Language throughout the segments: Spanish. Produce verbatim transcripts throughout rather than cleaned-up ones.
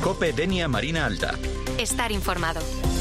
COPE Denia Marina Alta. Estar informado.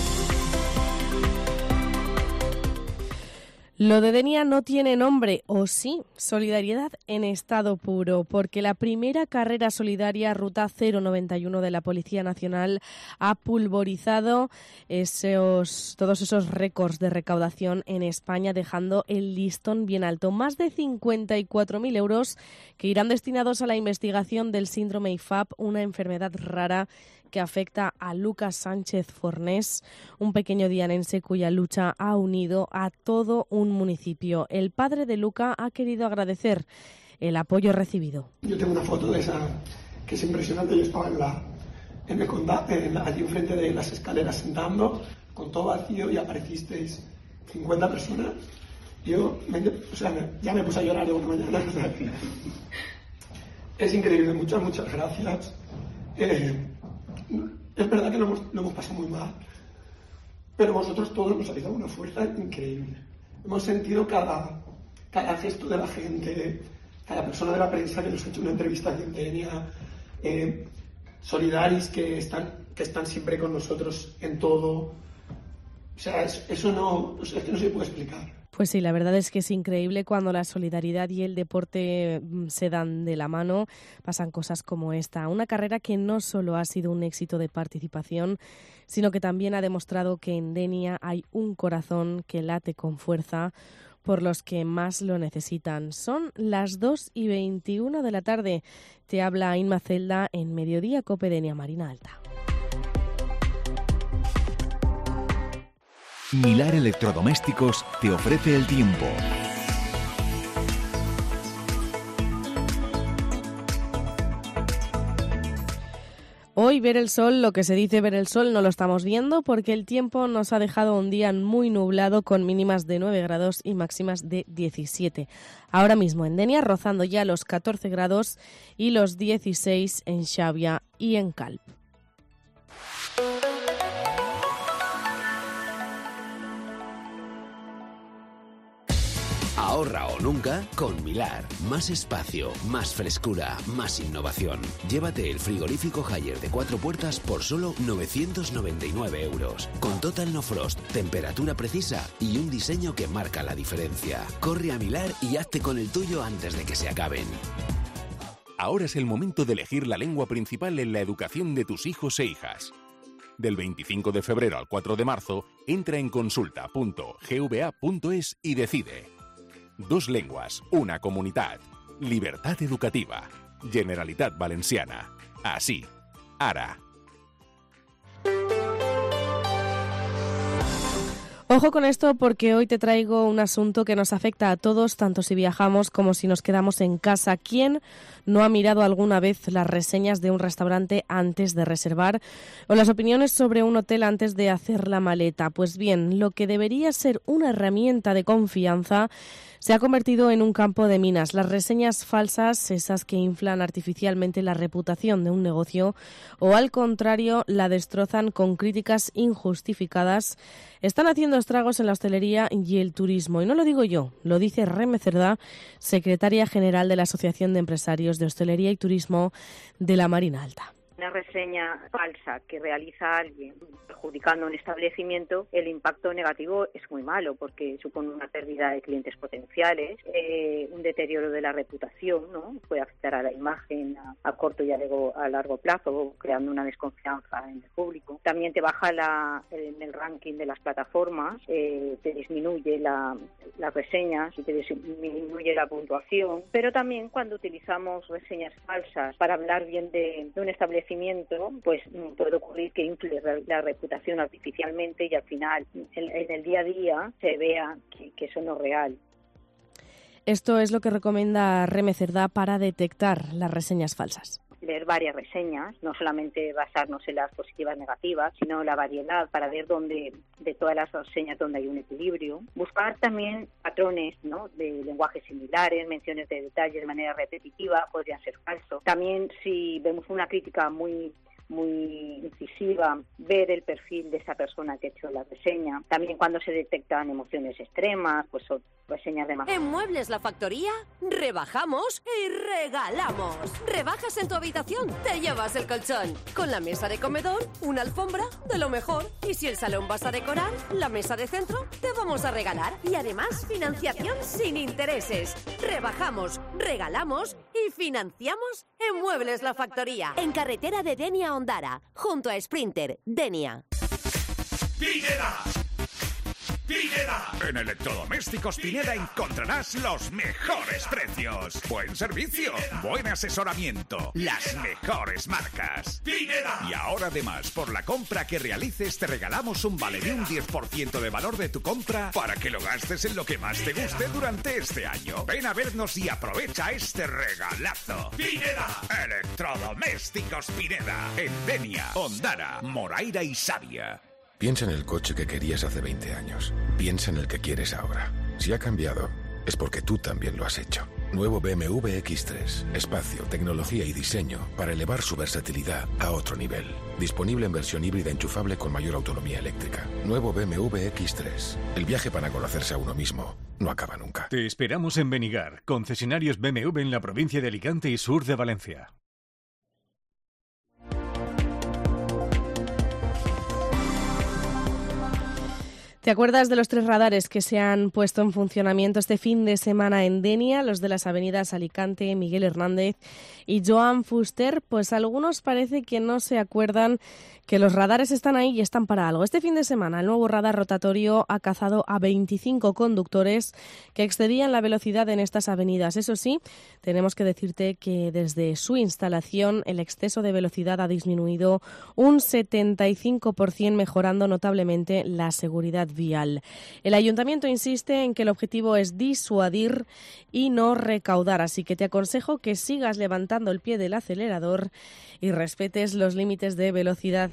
Lo de Denia no tiene nombre, ¿o sí? Solidaridad en estado puro, porque la primera carrera solidaria Ruta cero noventa y uno de la Policía Nacional ha pulverizado esos, todos esos récords de recaudación en España, dejando el listón bien alto. Más de cincuenta y cuatro mil euros que irán destinados a la investigación del síndrome I F A P, una enfermedad rara que afecta a Lucas Sánchez Fornés, un pequeño dianense cuya lucha ha unido a todo un municipio. El padre de Luca ha querido agradecer el apoyo recibido. Yo tengo una foto de esa que es impresionante. Yo estaba en la en el condado, en, allí enfrente de las escaleras sentando, con todo vacío, y aparecisteis cincuenta personas. Yo me, o sea, me, ya me puse a llorar de una mañana. O sea, es increíble. Muchas, muchas gracias. Eh, Es verdad que lo hemos, lo hemos pasado muy mal, pero vosotros todos nos habéis dado una fuerza increíble. Hemos sentido cada, cada gesto de la gente, cada persona de la prensa que nos ha hecho una entrevista en Denia, eh, solidaris que están, que están siempre con nosotros en todo. O sea, es, eso no, o sea, es que no se puede explicar. Pues sí, la verdad es que es increíble cuando la solidaridad y el deporte se dan de la mano, pasan cosas como esta. Una carrera que no solo ha sido un éxito de participación, sino que también ha demostrado que en Denia hay un corazón que late con fuerza por los que más lo necesitan. Son las dos y veintiuno de la tarde. Te habla Inma Celda en Mediodía COPE Denia Marina Alta. Milar Electrodomésticos te ofrece el tiempo. Hoy ver el sol, lo que se dice ver el sol, no lo estamos viendo porque el tiempo nos ha dejado un día muy nublado con mínimas de nueve grados y máximas de diecisiete. Ahora mismo en Denia rozando ya los catorce grados y los dieciséis en Xavia y en Calp. Ahorra o nunca con Milar. Más espacio, más frescura, más innovación. Llévate el frigorífico Haier de cuatro puertas por solo novecientos noventa y nueve euros. Con Total No Frost, temperatura precisa y un diseño que marca la diferencia. Corre a Milar y hazte con el tuyo antes de que se acaben. Ahora es el momento de elegir la lengua principal en la educación de tus hijos e hijas. Del veinticinco de febrero al cuatro de marzo, entra en consulta punto g v a punto es y decide. Dos lenguas, una comunitat. Libertad educativa. Generalitat Valenciana. Así. Ara. Ojo con esto porque hoy te traigo un asunto que nos afecta a todos, tanto si viajamos como si nos quedamos en casa. ¿Quién no ha mirado alguna vez las reseñas de un restaurante antes de reservar o las opiniones sobre un hotel antes de hacer la maleta? Pues bien, lo que debería ser una herramienta de confianza se ha convertido en un campo de minas. Las reseñas falsas, esas que inflan artificialmente la reputación de un negocio o al contrario la destrozan con críticas injustificadas, están haciendo estragos en la hostelería y el turismo. Y no lo digo yo, lo dice Reme Cerdá, secretaria general de la Asociación de Empresarios de Hostelería y Turismo de la Marina Alta. Una reseña falsa que realiza alguien perjudicando un establecimiento, el impacto negativo es muy malo porque supone una pérdida de clientes potenciales, eh, un deterioro de la reputación, ¿no? Puede afectar a la imagen a, a corto y a largo, a largo plazo, creando una desconfianza en el público. También te baja la, en el ranking de las plataformas, eh, te disminuye la, las reseñas y te disminuye la puntuación, pero también cuando utilizamos reseñas falsas para hablar bien de, de un establecimiento, pues puede ocurrir que infle la reputación artificialmente y al final en, en el día a día se vea que, que eso no es real. Esto es lo que recomienda Reme Cerdá para detectar las reseñas falsas. Leer varias reseñas, no solamente basarnos en las positivas negativas, sino la variedad para ver dónde, de todas las reseñas donde hay un equilibrio. Buscar también patrones, ¿no?, de lenguajes similares, menciones de detalles de manera repetitiva, podrían ser falsos. También si vemos una crítica muy muy incisiva, ver el perfil de esa persona que ha hecho la reseña. También cuando se detectan emociones extremas, pues son reseñas de más. En Muebles La Factoría, rebajamos y regalamos. Rebajas en tu habitación, te llevas el colchón. Con la mesa de comedor, una alfombra de lo mejor. Y si el salón vas a decorar, la mesa de centro, te vamos a regalar. Y además, financiación sin intereses. Rebajamos, regalamos y financiamos en Muebles La Factoría. En carretera de Denia a Ondara, junto a Sprinter, Denia. ¡Pineda! ¡Pineda! En Electrodomésticos Pineda encontrarás los mejores precios. Buen servicio, buen asesoramiento, las mejores marcas. ¡Pineda! Y ahora además, por la compra que realices, te regalamos un vale de un diez por ciento de valor de tu compra para que lo gastes en lo que más te guste durante este año. Ven a vernos y aprovecha este regalazo. ¡Pineda! Electrodomésticos Pineda. En Denia, Ondara, Moraira y Sabia. Piensa en el coche que querías hace veinte años. Piensa en el que quieres ahora. Si ha cambiado, es porque tú también lo has hecho. Nuevo B M W X tres. Espacio, tecnología y diseño para elevar su versatilidad a otro nivel. Disponible en versión híbrida enchufable con mayor autonomía eléctrica. Nuevo B M W X tres. El viaje para conocerse a uno mismo no acaba nunca. Te esperamos en Benigar, concesionarios B M W en la provincia de Alicante y sur de Valencia. ¿Te acuerdas de los tres radares que se han puesto en funcionamiento este fin de semana en Denia, los de las avenidas Alicante, Miguel Hernández y Joan Fuster? Pues algunos parece que no se acuerdan que los radares están ahí y están para algo. Este fin de semana el nuevo radar rotatorio ha cazado a veinticinco conductores que excedían la velocidad en estas avenidas. Eso sí, tenemos que decirte que desde su instalación el exceso de velocidad ha disminuido un setenta y cinco por ciento, mejorando notablemente la seguridad vial. El ayuntamiento insiste en que el objetivo es disuadir y no recaudar, así que te aconsejo que sigas levantando el pie del acelerador y respetes los límites de velocidad.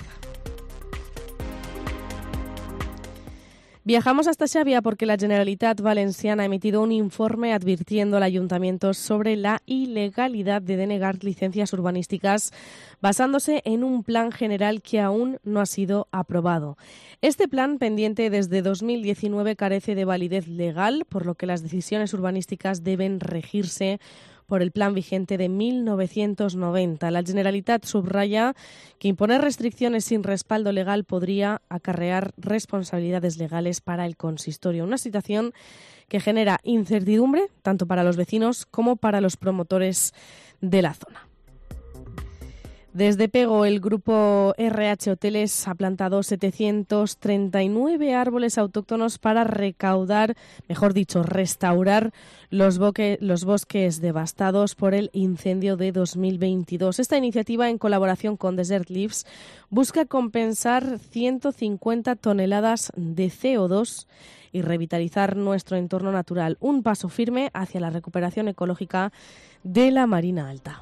Viajamos hasta Xàbia porque la Generalitat Valenciana ha emitido un informe advirtiendo al ayuntamiento sobre la ilegalidad de denegar licencias urbanísticas basándose en un plan general que aún no ha sido aprobado. Este plan, pendiente desde dos mil diecinueve, carece de validez legal, por lo que las decisiones urbanísticas deben regirse por el plan vigente de mil novecientos noventa. La Generalitat subraya que imponer restricciones sin respaldo legal podría acarrear responsabilidades legales para el consistorio, una situación que genera incertidumbre tanto para los vecinos como para los promotores de la zona. Desde Pego, el grupo R H Hoteles ha plantado setecientos treinta y nueve árboles autóctonos para recaudar, mejor dicho, restaurar los, boque, los bosques devastados por el incendio de dos mil veintidós. Esta iniciativa, en colaboración con Desert Leaves, busca compensar ciento cincuenta toneladas de C O dos y revitalizar nuestro entorno natural. Un paso firme hacia la recuperación ecológica de la Marina Alta.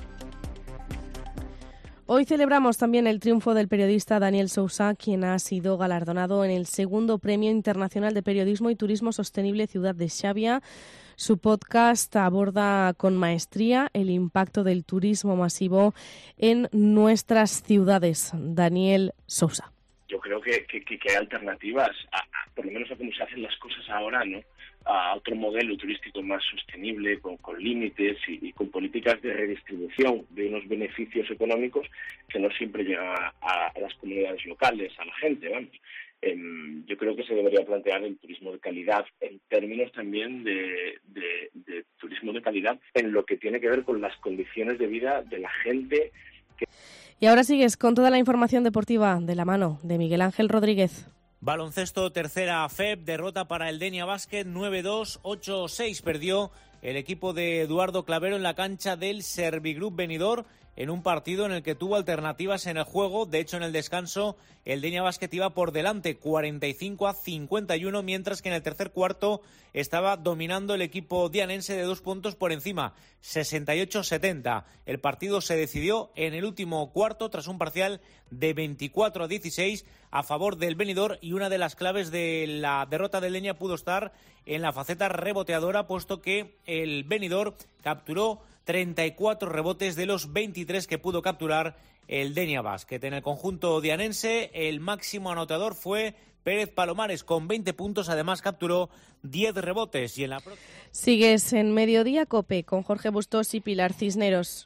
Hoy celebramos también el triunfo del periodista Daniel Sousa, quien ha sido galardonado en el segundo Premio Internacional de Periodismo y Turismo Sostenible Ciudad de Xàbia. Su podcast aborda con maestría el impacto del turismo masivo en nuestras ciudades. Daniel Sousa. Yo creo que, que, que hay alternativas, a, a, por lo menos a cómo se hacen las cosas ahora, ¿no? A otro modelo turístico más sostenible, con, con límites y, y con políticas de redistribución de unos beneficios económicos que no siempre llegan a, a las comunidades locales, a la gente, vamos. Eh, yo creo que se debería plantear el turismo de calidad en términos también de, de, de turismo de calidad en lo que tiene que ver con las condiciones de vida de la gente. Que... Y ahora sigues con toda la información deportiva de la mano de Miguel Ángel Rodríguez. Baloncesto, tercera F E P, derrota para el Denia Basket, nueve dos, ocho seis. Perdió el equipo de Eduardo Clavero en la cancha del Servigroup Benidorm en un partido en el que tuvo alternativas en el juego. De hecho, en el descanso, el Denia Basket iba por delante, cuarenta y cinco a cincuenta y uno, mientras que en el tercer cuarto estaba dominando el equipo dianense de dos puntos por encima, sesenta y ocho a setenta. El partido se decidió en el último cuarto tras un parcial de veinticuatro a dieciséis a favor del Benidorm, y una de las claves de la derrota del Denia pudo estar en la faceta reboteadora, puesto que el Benidorm capturó treinta y cuatro rebotes de los veintitrés que pudo capturar el Denia Basket. En el conjunto dianense, el máximo anotador fue Pérez Palomares con veinte puntos, además capturó diez rebotes. Y en la pro... Sigues en Mediodía Cope con Jorge Bustos y Pilar Cisneros.